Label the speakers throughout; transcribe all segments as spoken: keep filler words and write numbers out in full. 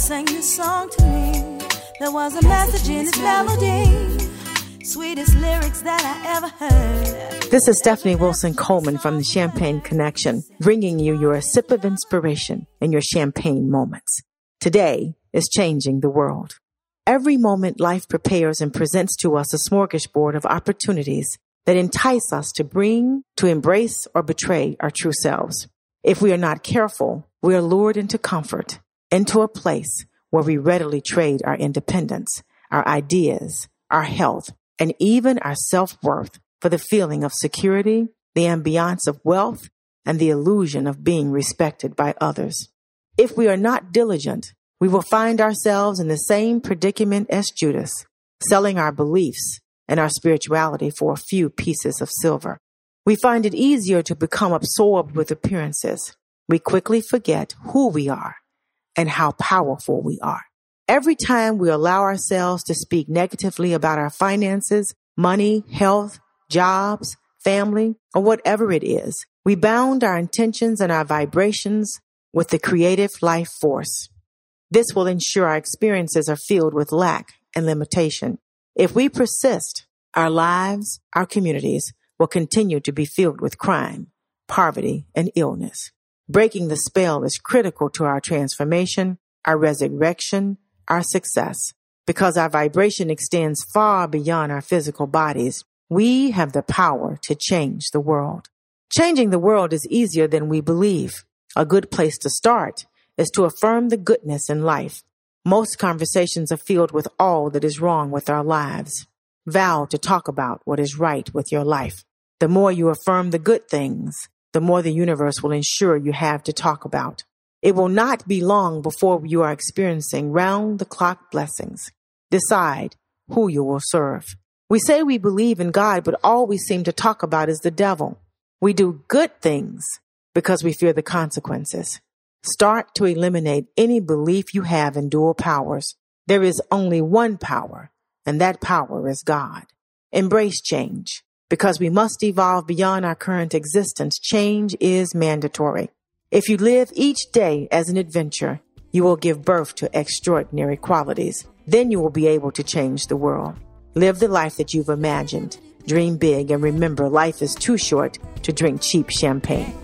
Speaker 1: sang this song to me. There was a message in its melody, sweetest lyrics that I ever heard.
Speaker 2: This is Stephanie Wilson Coleman from the Champagne Connection, bringing you your sip of inspiration in your champagne moments. Today is changing the world. Every moment life prepares and presents to us a smorgasbord of opportunities that entice us to bring, to embrace, or betray our true selves. If we are not careful, we are lured into comfort, into a place where we readily trade our independence, our ideas, our health, and even our self-worth for the feeling of security, the ambiance of wealth, and the illusion of being respected by others. If we are not diligent, we will find ourselves in the same predicament as Judas, selling our beliefs and our spirituality for a few pieces of silver. We find it easier to become absorbed with appearances. We quickly forget who we are and how powerful we are. Every time we allow ourselves to speak negatively about our finances, money, health, jobs, family, or whatever it is, we bound our intentions and our vibrations with the creative life force. This will ensure our experiences are filled with lack and limitation. If we persist, our lives, our communities will continue to be filled with crime, poverty, and illness. Breaking the spell is critical to our transformation, our resurrection, our success. Because our vibration extends far beyond our physical bodies, we have the power to change the world. Changing the world is easier than we believe. A good place to start is to affirm the goodness in life. Most conversations are filled with all that is wrong with our lives. Vow to talk about what is right with your life. The more you affirm the good things, the more the universe will ensure you have to talk about. It will not be long before you are experiencing round-the-clock blessings. Decide who you will serve. We say we believe in God, but all we seem to talk about is the devil. We do good things because we fear the consequences. Start to eliminate any belief you have in dual powers. There is only one power, and that power is God. Embrace change. Because we must evolve beyond our current existence, change is mandatory. If you live each day as an adventure, you will give birth to extraordinary qualities. Then you will be able to change the world. Live the life that you've imagined. Dream big, and remember, life is too short to drink cheap champagne.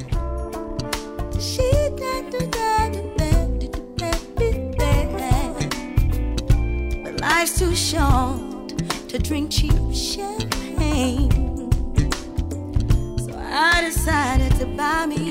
Speaker 1: But life's too short to drink cheap champagne. So I decided to buy me